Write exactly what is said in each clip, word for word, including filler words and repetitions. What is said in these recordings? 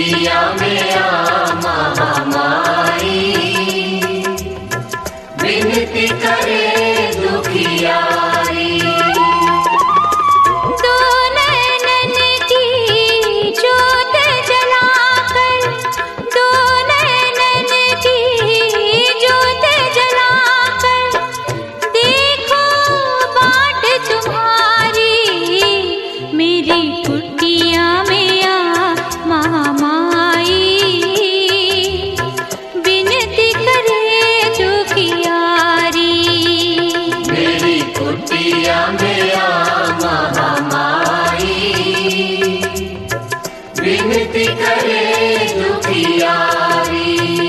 कुटिया में आ महामाई, विनती करे दुखियारी। दो नैनन की ज्योत जलाकर, दो नैनन की ज्योत जलाकर, देखो बाट तुम्हारी, मेरी कुटिया में आ महामाई, विनती करे दुखियारी। मेरी कुटिया में आ महामाई, विनती करे दुखियारी।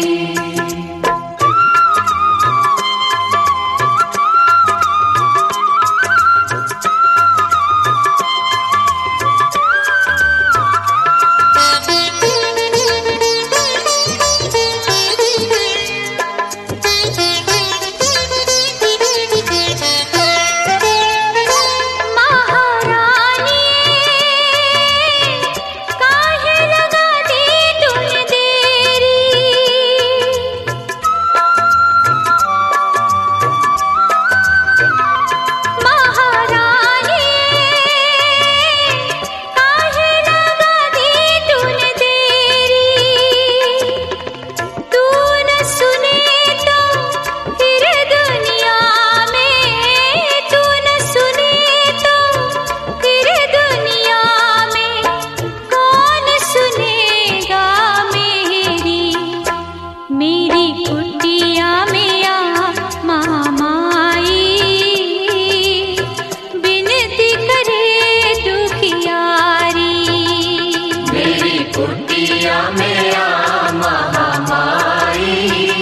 कुटिया में आ महामाई,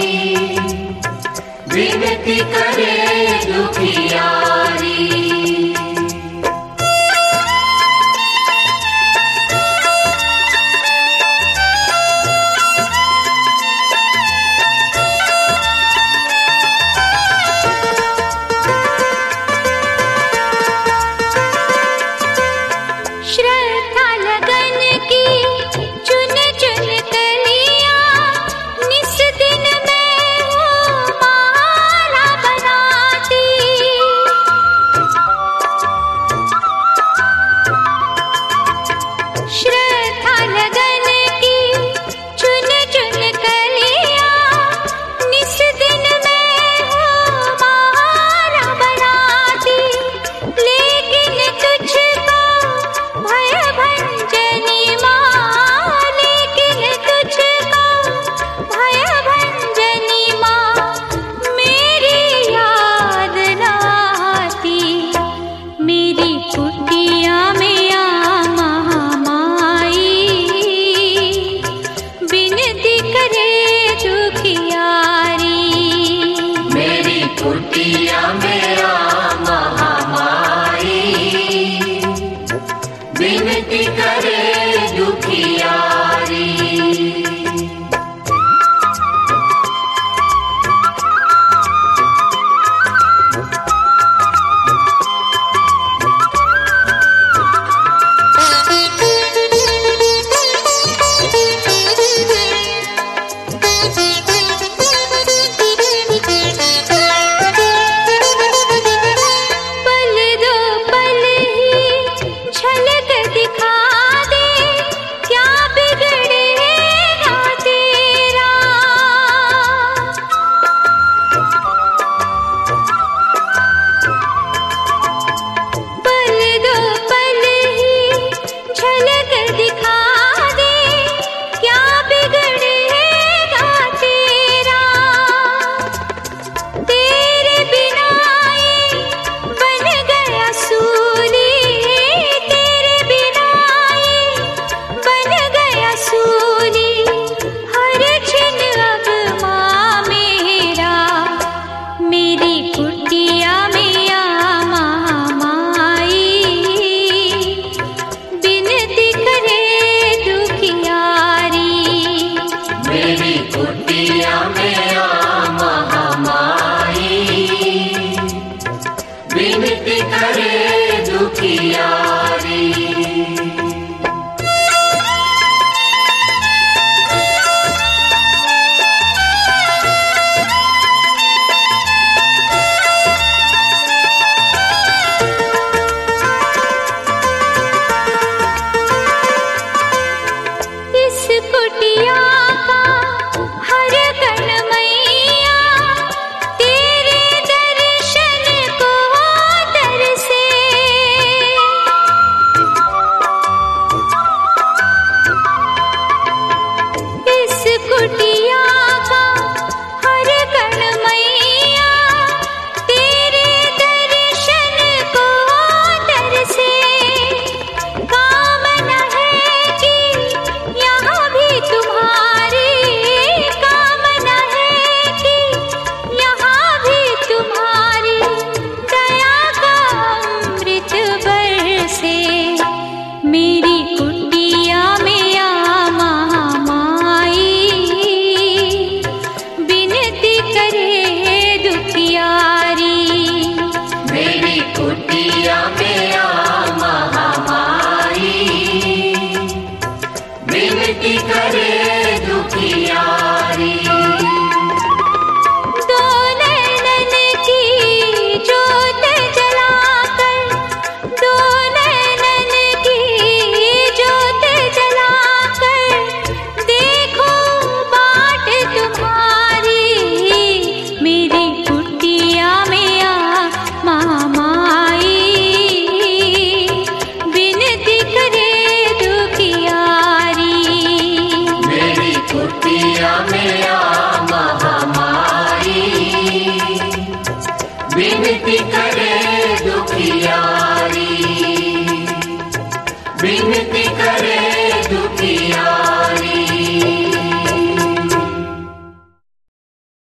विनती करे दुखियारी। श्रद्धा लगन की चुन चुन कलियां, निस दिन मैं हूँ माला बनाती। श्रद्धा लगन की चुन चुन कलियां, निस दिन मैं हूँ माला बनाती। लेकिन तुझको भय भंजनी माँ, लेकिन तुझको भय भंजनी माँ, मेरी याद न आती। मेरी कुटिया में आ महामाई, विनती करे दुखियारी। मेरी कुटिया में आ महामाई, विनती करे दुखियारी। पल दो पल ही झलक दिखा दे, क्या बिगड़ेगा तेरा। पल दो पल ही झलक दिखा दे, क्या बिगड़ेगा तेरा। तेरे बिना ये बन गया सूली, तेरे बिना ये बन गया सूली। हर छिन अब माँ मेरा, मेरी कुटिया में आ महामाई, विनती करे दुखियारी। मेरी कुटिया में आ महामाई, विनती करे दुखियारी।